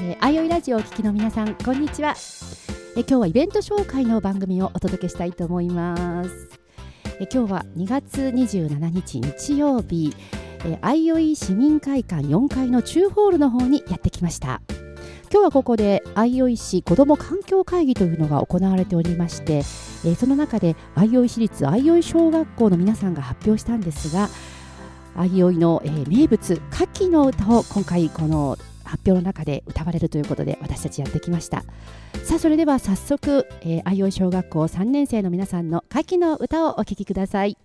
あいおいラジオをお聞きの皆さん、こんにちは。今日はイベント紹介の番組をお届けしたいと思います。今日は2月27日日曜日、あいおい市民会館4階の中ホールの方にやってきました。今日はここであいおい市子ども環境会議というのが行われておりまして、その中であいおい市立あいおい小学校の皆さんが発表したんですが、あいおいの、名物カキの歌を今回この発表の中で歌われるということで私たちやってきました。さあ、それでは早速、あいおい小学校3年生の皆さんのカキの歌をお聴きください。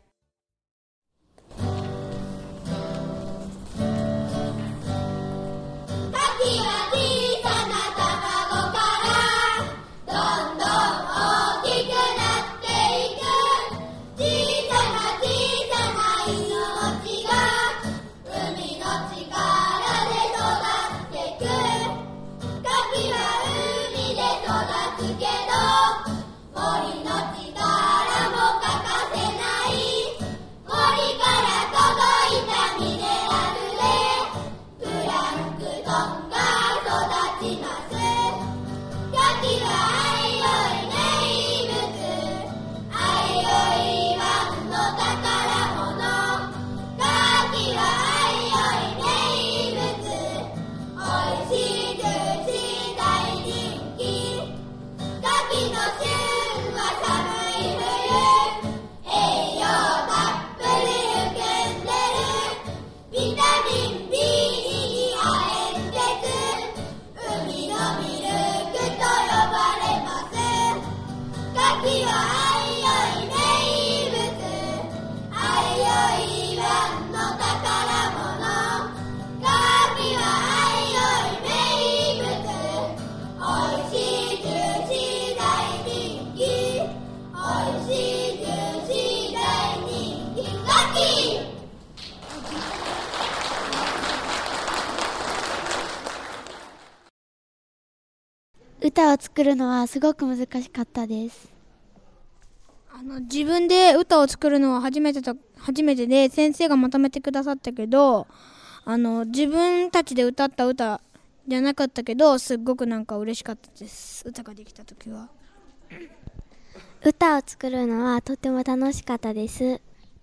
歌を作るのはすごく難しかったです。 自分で歌を作るのは初めてで、先生がまとめてくださったけど、自分たちで歌った歌じゃなかったけど、すっごく嬉しかったです。歌ができた時は。 歌を作るのはとても楽しかったです。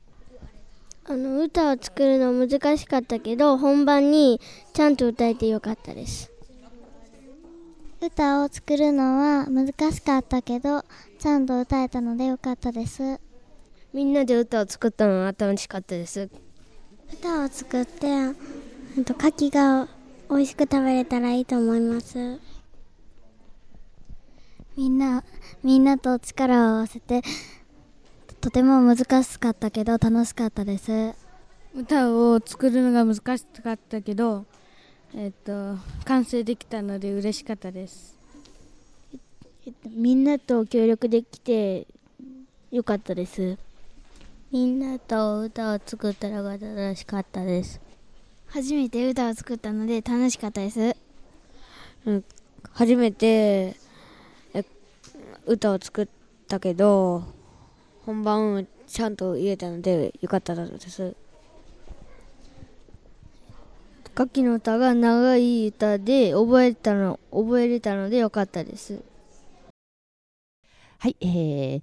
歌を作るの難しかったけど、本番にちゃんと歌えてよかったです。歌を作るのは難しかったけど、ちゃんと歌えたのでよかったです。 みんなで歌を作ったのは楽しかったです。 歌を作って牡蠣が美味しく食べれたらいいと思います。みんなと力を合わせて、とても難しかったけど楽しかったです。 歌を作るのが難しかったけど、完成できたので嬉しかったです。 みんなと協力できてよかったです。 みんなと歌を作ったのが楽しかったです。初めて歌を作ったので楽しかったです。 初めて歌を作ったけど、本番ちゃんと言えたのでよかったです。カキの歌が長い歌で覚えれたのでよかったです。 はい、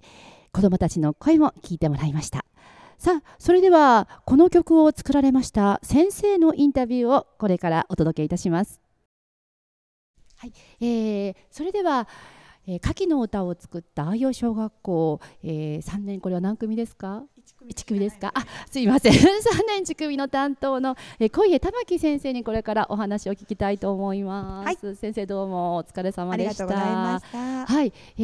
子どもたちの声も聞いてもらいました。さあ、それではこの曲を作られました先生のインタビューをこれからお届けいたします。はい、それではカキの歌を作ったあいおい小学校、3年、これは何組ですか？1組ですか？すいません3年1組の担当の小家玉木先生にこれからお話を聞きたいと思います。はい、先生どうもお疲れ様でした。 ありがとうございました。 はい、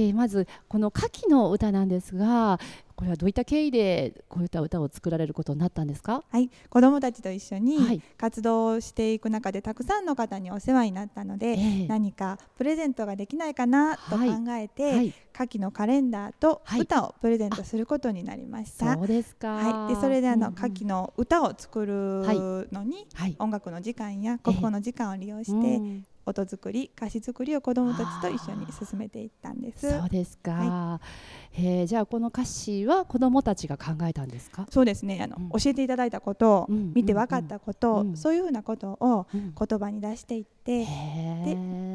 まずこのカキの歌なんですが、これはどういった経緯でこういった歌を作られることになったんですか？ はい、子どもたちと一緒に活動をしていく中でたくさんの方にお世話になったので、何かプレゼントができないかなと考えて、カキのカレンダーと歌をプレゼントすることになりました。 そうですか。 はい、でそれでカキの歌を作るのに、音楽の時間や国語の時間を利用して、音作り、歌詞作りを子どもたちと一緒に進めていったんです。 そうですか。じゃあこの歌詞は子どもたちが考えたんですか？ そうですね。教えていただいたことを、見て分かったこと、そういうふうなことを言葉に出していって、で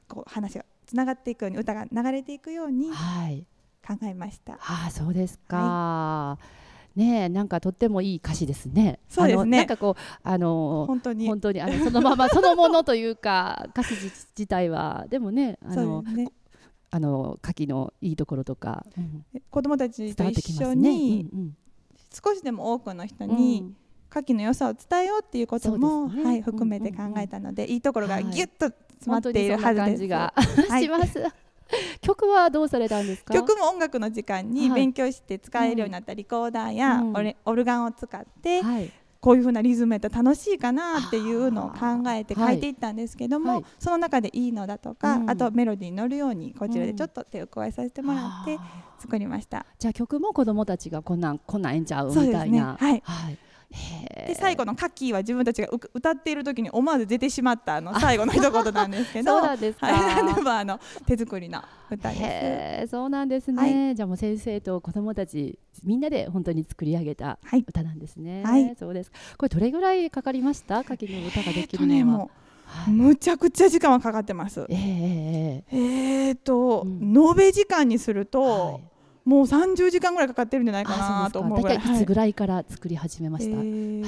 こう話がつながっていくように、歌が流れていくように考えました。 そうですか。ね、なんかとってもいい歌詞ですね。 そうですね。 なんかこう本当にそのままそのものというか歌詞自体はでもね、歌詞のいいところとか、 子どもたちと一緒に少しでも多くの人に歌詞の良さを伝えようっていうことも、含めて考えたので、いいところがギュッと詰まっているはずです。 感じがします。曲はどうされたんですか？ 曲も音楽の時間に勉強して使えるようになったリコーダーやオルガンを使って、こういう風なリズムやったら楽しいかなっていうのを考えて書いていったんですけども、その中でいいのだとか、あとメロディーに乗るようにこちらでちょっと手を加えさせてもらって作りました。 じゃあ曲も子どもたちがこんなんええんちゃうみたいな。 で最後のカッキーは自分たちが歌っている時に思わず出てしまった最後の一言なんですけど、 そうなんですか。 手作りの歌です。 そうなんですね。じゃあもう先生と子どもたちみんなで本当に作り上げた歌なんですね。そうです。これどれぐらいかかりました？カキの歌ができるのは。 もうむちゃくちゃ時間はかかってます。延べ時間にすると。もう30時間ぐらいかかってるんじゃないかなと思うぐらい。 大体いつぐらいから作り始めました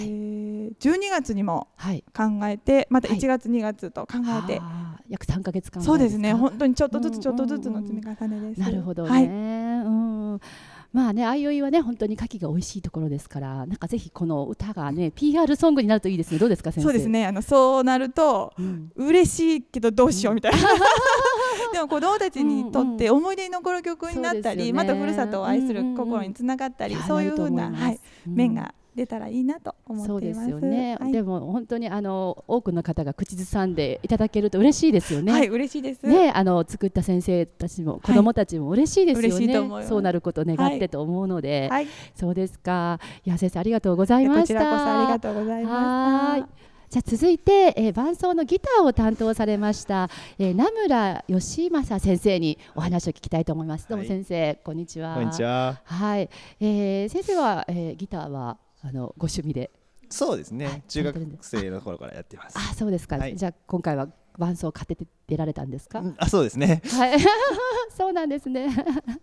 ？12月にも考えて、また1月2月と考えて、 約3ヶ月間。 そうですね。本当にちょっとずつちょっとずつの積み重ねです。 なるほどね。まあね、あいおいはね本当に牡蠣が美味しいところですから、なんかぜひこの歌がね PR ソングになるといいですね。どうですか先生？ そうですね。そうなると、嬉しいけどどうしようみたいな。でも子どもたちにとって思い出に残る曲になったり、またふるさとを愛する心につながったり、そういう風な面が出たらいいなと思っています。 そうですよね。でも本当に多くの方が口ずさんでいただけると嬉しいですよね。 はい、嬉しいです。 ね、作った先生たちも子どもたちも嬉しいですよね。そうなることを願ってと思うので、そうですか。いや先生ありがとうございました。 こちらこそありがとうございました。 じゃあ続いて、伴奏のギターを担当されました、名村義正先生にお話を聞きたいと思います。どうも先生、こんにちは。 こんにちは。 はい、先生は、ギターはご趣味で？ そうですね。中学生の頃からやってます。 そうですか。じゃあ今回は伴奏を買って出られたんですか？ そうですね。 はい、そうなんですね。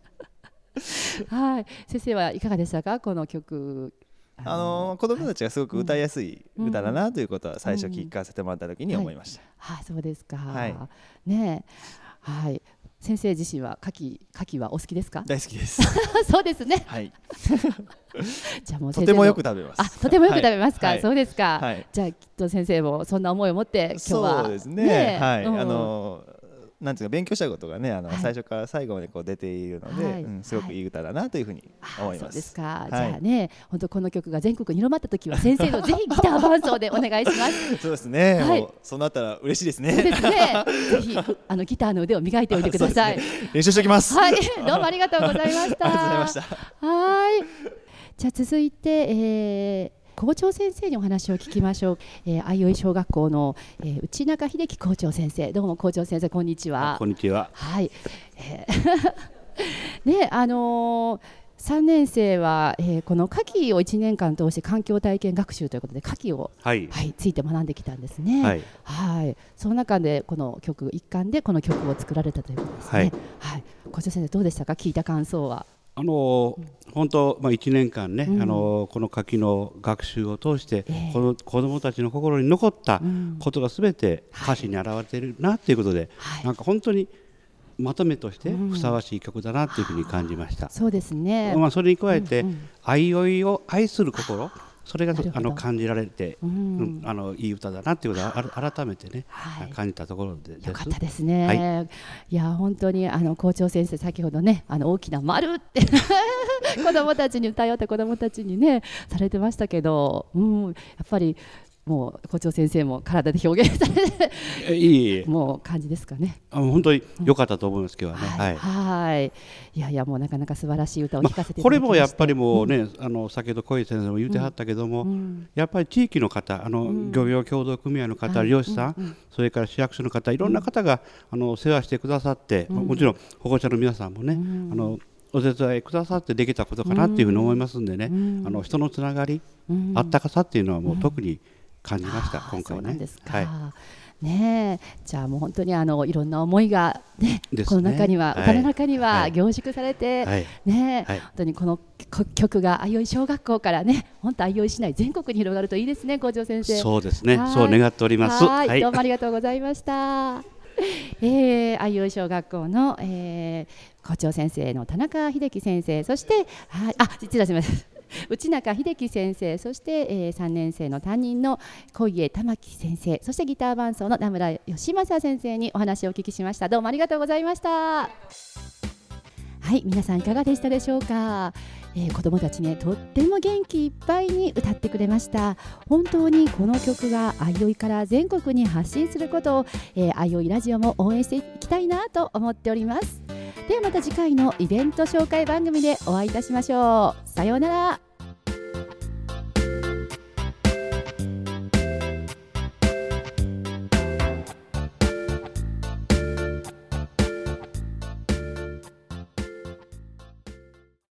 はい、先生はいかがでしたかこの曲？ 子どもたちがすごく歌いやすい歌だなということは最初聞かせてもらった時に思いました。 そうですか。ね、はい。先生自身は牡蠣はお好きですか？ 大好きです。 そうですね。 はい。 じゃあもうとてもよく食べます。 とてもよく食べますか？そうですか。じゃあきっと先生もそんな思いを持って今日は。 そうですね。はい。なんていうか勉強したことがね最初から最後までこう出ているので、すごくいい歌だなというふうに思います。 そうですか。じゃあね、本当この曲が全国に広まった時は先生のぜひギター伴奏でお願いします。 そうですね。はい。そうなったら嬉しいですね。 そうですね。ぜひギターの腕を磨いておいてください。 練習しておきます。 はい。どうもありがとうございました。 ありがとうございました。 はい。じゃあ続いて。校長先生にお話を聞きましょう。あいおい小学校の、内中秀樹校長先生、どうも校長先生こんにちは。 こんにちは。 はい。ね、3年生は、この夏季を1年間通して環境体験学習ということで夏季を、ついて学んできたんですね。はい。その中でこの曲一環でこの曲を作られたということですね。はい。校長先生どうでしたか？聞いた感想は。 本当、1年間ね、この夏季の学習を通して、この子どもたちの心に残ったことがすべて歌詞に表れているなということで、なんか本当にまとめとしてふさわしい曲だなというふうに感じました。 そうですね。 それに加えて、あいおいを愛する心、それが感じられて、いい歌だなということを改めてね、感じたところでよかったですね。いや本当に校長先生先ほどね大きな丸って子どもたちに歌い合った子どもたちにねされてましたけど、やっぱりもう校長先生も体で表現されてもう感じですかね。 本当に良かったと思います今日はね。 はい。いやもうなかなか素晴らしい歌を聴かせていただきました。 これもやっぱりもうね、先ほど小池先生も言ってはったけども、やっぱり地域の方、漁業協同組合の方、漁師さん、それから市役所の方、いろんな方が世話してくださって、もちろん保護者の皆さんもね、お手伝いくださってできたことかなっていうふうに思いますんでね、人のつながり、あったかさっていうのはもう特に感じました、今回ね。 ね、じゃあもう本当にいろんな思いが、ね、この中には、歌の中には凝縮されて、ね、本当にこの曲が相生小学校からね、本当相生市内全国に広がるといいですね、校長先生。 そうですね、そう願っております。 はい、どうもありがとうございました。相生小学校の、校長先生の田中秀樹先生、そして失礼しました。内中秀樹先生、そして、3年生の担任の小家玉木先生、そしてギター伴奏の名村義正先生にお話をお聞きしました。どうもありがとうございました。はい、皆さんいかがでしたでしょうか。子どもたちね、とっても元気いっぱいに歌ってくれました。本当にこの曲が相生から全国に発信することを、相生ラジオも応援していきたいなと思っております。ではまた次回のイベント紹介番組でお会いいたしましょう。さようなら。